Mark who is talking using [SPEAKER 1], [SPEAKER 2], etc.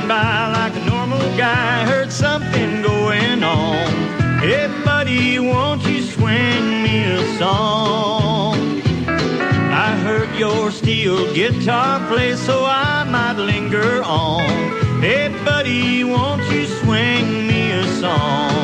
[SPEAKER 1] walking by like a normal guy, heard something going on. Hey buddy, won't you swing me a song? I heard your steel guitar play, so I might linger on. Hey buddy, won't you swing me a song?